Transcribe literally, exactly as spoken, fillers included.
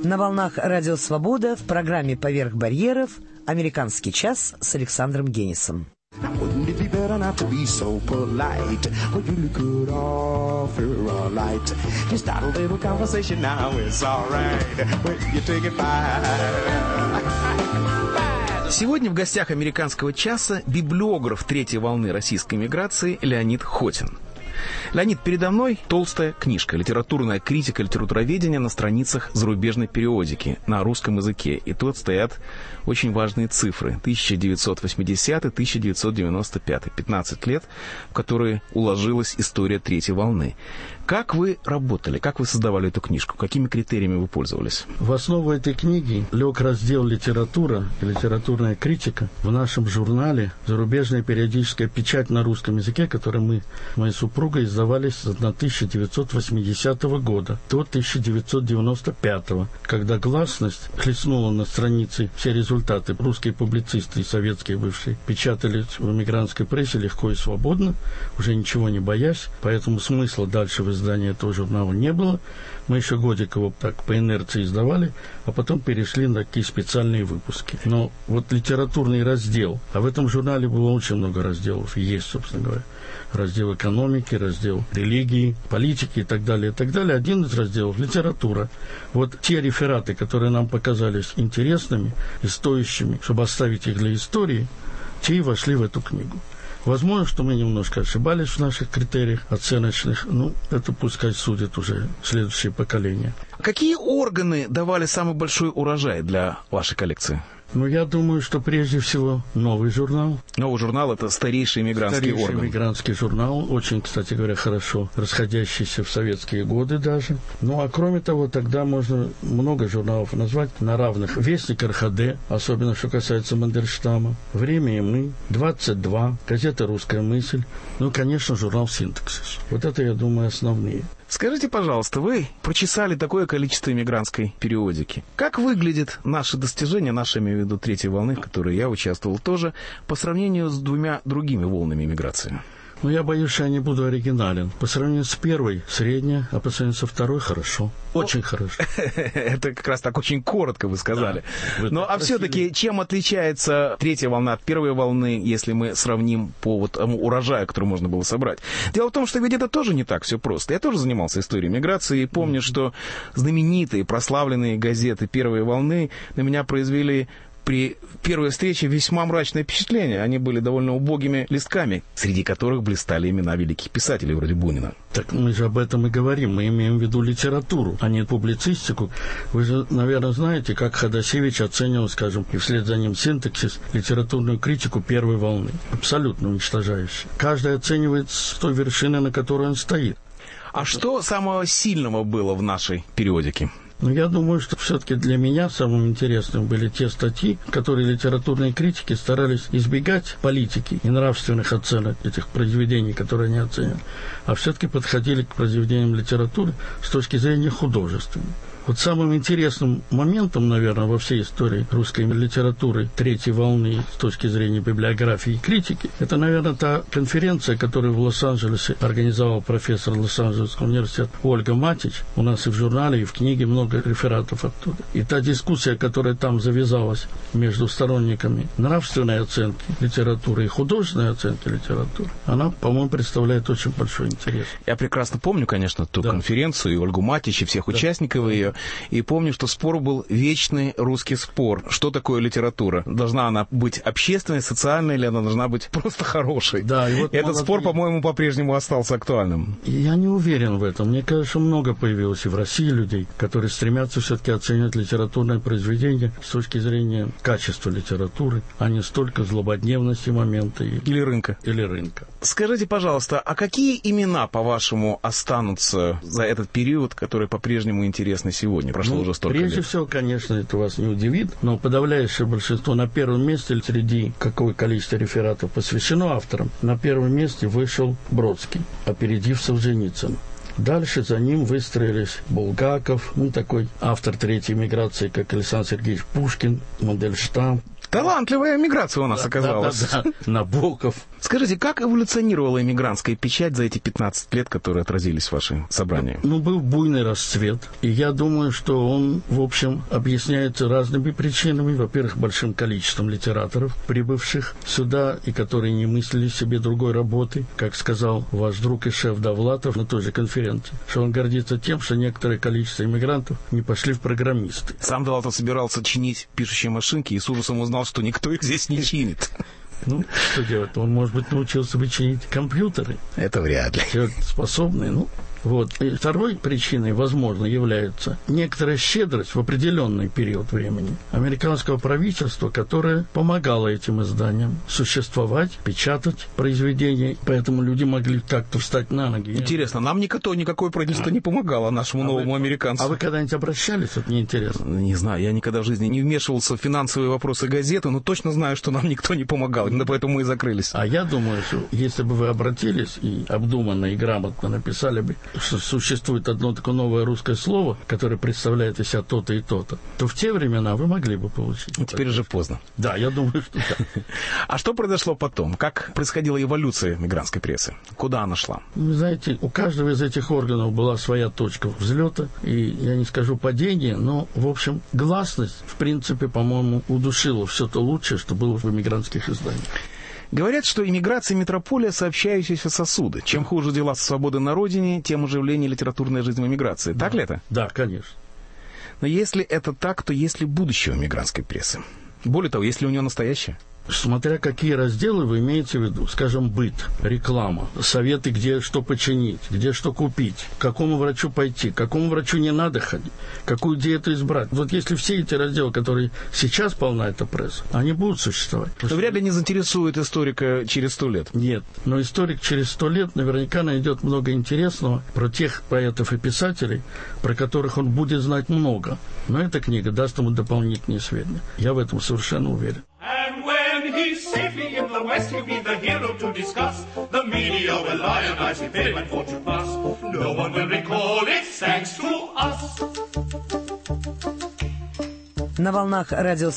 На волнах Радио Свобода в программе «Поверх барьеров» «Американский час» с Александром Генисом. Wouldn't it be better not to be so polite? Well, you could offer a light. You start a little conversation now, it's alright. Well, you take it fine. Сегодня в гостях «Американского часа» библиограф третьей волны российской миграции Леонид Хотин. Леонид, передо мной толстая книжка «Литературная критика литературоведения» на страницах зарубежной периодики на русском языке. И тут стоят очень важные цифры. тысяча девятьсот восьмидесятый — тысяча девятьсот девяносто пятый. пятнадцать лет, в которые уложилась история третьей волны. Как вы работали? Как вы создавали эту книжку? Какими критериями вы пользовались? В основу этой книги лег раздел «Литература» и «Литературная критика» в нашем журнале «Зарубежная периодическая печать на русском языке», который мы, моей супругой, издавали с тысяча девятьсот восьмидесятого года до тысяча девятьсот девяносто пятого, когда гласность хлестнула на странице все результаты. Русские публицисты и советские бывшие печатали в эмигрантской прессе легко и свободно, уже ничего не боясь, поэтому смысла дальше в издании этого журнала не было. Мы еще годик его так по инерции издавали, а потом перешли на такие специальные выпуски. Но вот литературный раздел, а в этом журнале было очень много разделов, и есть, собственно говоря, раздел экономики, раздел религии, политики и так далее, и так далее. Один из разделов — литература. Вот те рефераты, которые нам показались интересными и стоящими, чтобы оставить их для истории, те и вошли в эту книгу. Возможно, что мы немножко ошибались в наших критериях оценочных. Ну, это пускай судят уже следующее поколение. Какие органы давали самый большой урожай для вашей коллекции? Ну, я думаю, что прежде всего новый журнал. Новый журнал — это старейший мигрантский старейший орган. Старейший мигрантский журнал, очень, кстати говоря, хорошо расходящийся в советские годы даже. Ну, а кроме того, тогда можно много журналов назвать на равных. Вестник эр ха дэ, особенно что касается Мандельштама. Время и мы, двадцать два, газета «Русская мысль». Ну, конечно, журнал «Синтаксис». Вот это, я думаю, основные. Скажите, пожалуйста, вы прочесали такое количество иммигрантской периодики. Как выглядит наше достижение, наше, имею в виду, третьей волны, в которой я участвовал тоже, по сравнению с двумя другими волнами иммиграции? Ну, я боюсь, что я не буду оригинален. По сравнению с первой — средняя, а по сравнению со второй — хорошо. Очень хорошо. Это как раз так очень коротко вы сказали. Ну, а все-таки чем отличается третья волна от первой волны, если мы сравним по вот урожаю, который можно было собрать? Дело в том, что ведь это тоже не так все просто. Я тоже занимался историей миграции и помню, что знаменитые, прославленные газеты первой волны на меня произвели при первой встрече весьма мрачное впечатление. Они были довольно убогими листками, среди которых блистали имена великих писателей вроде Бунина. Так мы же об этом и говорим. Мы имеем в виду литературу, а не публицистику. Вы же, наверное, знаете, как Ходосевич оценивал, скажем, и вслед за ним «Синтаксис», литературную критику первой волны. Абсолютно уничтожающую. Каждый оценивает с той вершины, на которой он стоит. А что самого сильного было в нашей периодике? Но я думаю, что все-таки для меня самым интересным были те статьи, которые литературные критики старались избегать политики и нравственных оценок этих произведений, которые они оценят, а все-таки подходили к произведениям литературы с точки зрения художественной. Вот самым интересным моментом, наверное, во всей истории русской литературы третьей волны с точки зрения библиографии и критики, это, наверное, та конференция, которую в Лос-Анджелесе организовал профессор Лос-Анджелесского университета Ольга Матич. У нас и в журнале, и в книге много рефератов оттуда. И та дискуссия, которая там завязалась между сторонниками нравственной оценки литературы и художественной оценки литературы, она, по-моему, представляет очень большой интерес. Я прекрасно помню, конечно, ту да. конференцию, и Ольгу Матич, и всех да. участников ее. И помню, что спор был вечный русский спор. Что такое литература? Должна она быть общественной, социальной, или она должна быть просто хорошей? Да, и вот Этот молодые... спор, по-моему, по-прежнему остался актуальным. Я не уверен в этом. Мне кажется, много появилось и в России людей, которые стремятся все-таки оценивать литературное произведение с точки зрения качества литературы, а не столько злободневности момента. И... Или рынка. Или рынка. Скажите, пожалуйста, а какие имена, по-вашему, останутся за этот период, который по-прежнему интересны сегодня? Прошло ну, уже столько прежде лет. всего, конечно, это вас не удивит, но подавляющее большинство на первом месте, среди какого количества рефератов посвящено авторам, на первом месте вышел Бродский, опередив Солженицына. Дальше за ним выстроились Булгаков, ну, такой автор третьей миграции, как Александр Сергеевич Пушкин, Мандельштам. Талантливая эмиграция у нас Да, оказалась. да, да, да. Набоков. Скажите, как эволюционировала эмигрантская печать за эти пятнадцать лет, которые отразились в вашем собрании? Ну, был буйный расцвет, и я думаю, что он, в общем, объясняется разными причинами. Во-первых, большим количеством литераторов, прибывших сюда, и которые не мыслили себе другой работы, как сказал ваш друг и шеф Довлатов на той же конференции, что он гордится тем, что некоторое количество иммигрантов не пошли в программисты. Сам Довлатов собирался чинить пишущие машинки и с ужасом узнал, что никто их здесь не чинит. Ну, что делать? Он, может быть, научился бы чинить компьютеры. Это вряд ли. Человек способный, ну... Вот. И второй причиной, возможно, является некоторая щедрость в определенный период времени американского правительства, которое помогало этим изданиям существовать, печатать произведения, поэтому люди могли как-то встать на ноги. Интересно, нам никто, никакое правительство не помогало нашему а новому вы, американцу. А вы когда-нибудь обращались? Вот мне интересно. Не знаю, я никогда в жизни не вмешивался в финансовые вопросы газеты, но точно знаю, что нам никто не помогал, именно поэтому мы и закрылись. А я думаю, что если бы вы обратились и обдуманно и грамотно написали бы, что существует одно такое новое русское слово, которое представляет из себя то-то и то-то, то в те времена вы могли бы получить. Ну, теперь уже поздно. Да, я думаю, что да. А что произошло потом? Как происходила эволюция мигрантской прессы? Куда она шла? Вы знаете, у каждого из этих органов была своя точка взлета, и я не скажу падения, но, в общем, гласность, в принципе, по-моему, удушила все то лучшее, что было в эмигрантских изданиях. Говорят, что иммиграция метрополия – сообщающиеся сосуды. Чем хуже дела со свободой на родине, тем оживленнее литературная жизнь в эмиграции. Да. Так ли это? Да, конечно. Но если это так, то есть ли будущее у эмигрантской прессы? Более того, есть ли у нее настоящее? Смотря какие разделы вы имеете в виду. Скажем, быт, реклама, советы, где что починить, где что купить, к какому врачу пойти, к какому врачу не надо ходить, какую диету избрать. Вот если все эти разделы, которые сейчас полна эта пресса, они будут существовать. Но вряд ли не заинтересует историка через сто лет. Нет. Но историк через сто лет наверняка найдет много интересного про тех поэтов и писателей, про которых он будет знать много. Но эта книга даст ему дополнительные сведения. Я в этом совершенно уверен. He's safely in the West, he'll be the hero to discuss. The media will lionize if anyone fortune pass. No one will recall it thanks to us. На волнах радио